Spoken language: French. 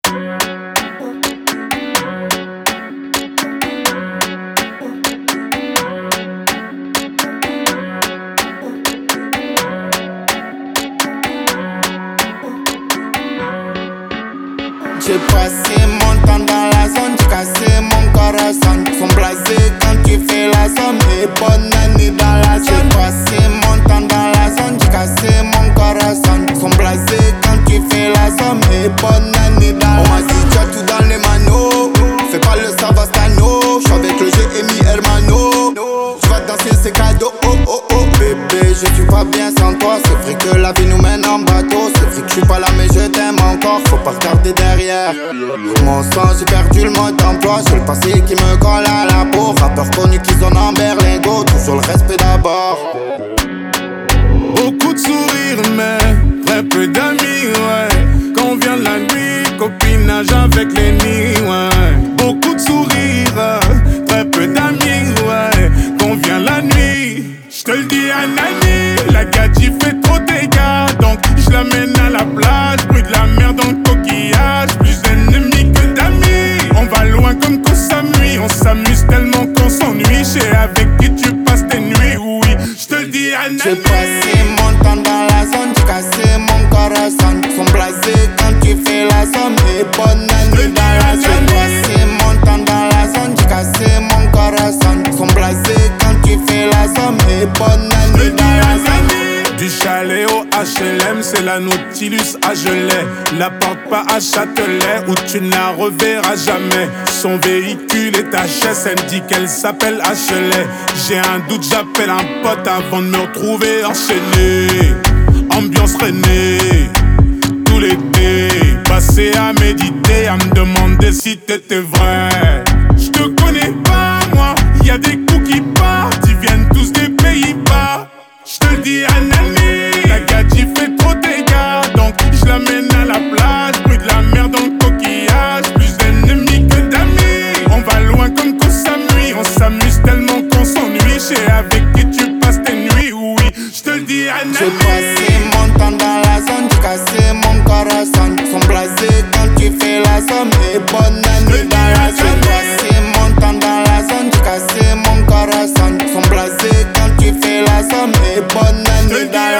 J'ai passé mon temps dans la zone, j'ai cassé mon corazon. Sont blasés quand tu fais la somme. Et bonne année dans la zone. J'ai passé mon temps dans la zone, j'ai cassé mon corazon. Sont blasés quand tu fais la somme. Et bonne année dans la zone. On m'a dit tu as tout dans les manos. Fais pas le Savastano. J'suis avec le G.M.I. Hermano. Tu vas danser c'est cadeau. Oh oh oh bébé, je suis pas bien sans toi. C'est vrai que la vie nous mène en bateau. C'est vrai que je suis pas là mais je t'aime encore. Faut pas regarder derrière. Mon sang j'ai perdu le mode d'emploi. J'ai le passé qui me colle à la peau. Rappeurs connus qui sont en berlingot. Toujours le respect d'abord. Beaucoup de sourires mais très peu d'amis, ouais. Quand vient la nuit, copinage avec l'ennemi, ouais. Beaucoup de sourires, très peu d'amis, ouais. Quand vient la nuit, j'te le dis à Nani, la gadji fait trop de dégâts. Donc j'lamène à la plage, bruit de la mer dans le coquillage. Plus d'ennemis que d'amis, on va loin comme Koh Samui. On s'amuse tellement qu'on s'ennuie. J'sais avec qui tu passes tes nuits, oui. J'te le dis à Nani. J'ai passé mon temps dans la zone, j'ai cassé mon corazon. Sont blasés quand tu fais la somme. Et bonne année dans la zone. J'ai passé mon temps dans la zone, j'ai cassé mon corazon. Sont blasés quand tu fais la somme. Et bonne année dans la zone. Du chalet au HLM, c'est la Nautilus à gelée. La porte pas à Châtelet, où tu ne la reverras jamais. Son véhicule est HS, elle me dit qu'elle s'appelle H.L.A. J'ai un doute, j'appelle un pote avant de me retrouver enchaîné. Ambiance René, tout l'été. Passé à méditer, à me demander si t'étais vrai. J'te connais pas moi, y'a des coups qui partent, ils viennent tous des Pays-Bas. J'te le dis à Nani, la gadji fait trop de dégâts. Donc j'lamène à la plage, bruit de la mer dans le coquillage. Plus d'ennemis que d'amis, on va loin comme Koh Samui. On s'amuse tellement qu'on s'ennuie. J'sais avec qui tu passes tes nuits, oui. J'te le dis à Nani. J'ai passé mon temps dans la zone, j'ai cassé mon corazon. Sont blasés quand tu fais la somme. Et bonne année dans la zone. J'ai passé mon temps dans la zone, j'ai cassé mon corazon. Sont blasés quand tu fais la somme. Et bonne année dans la zone.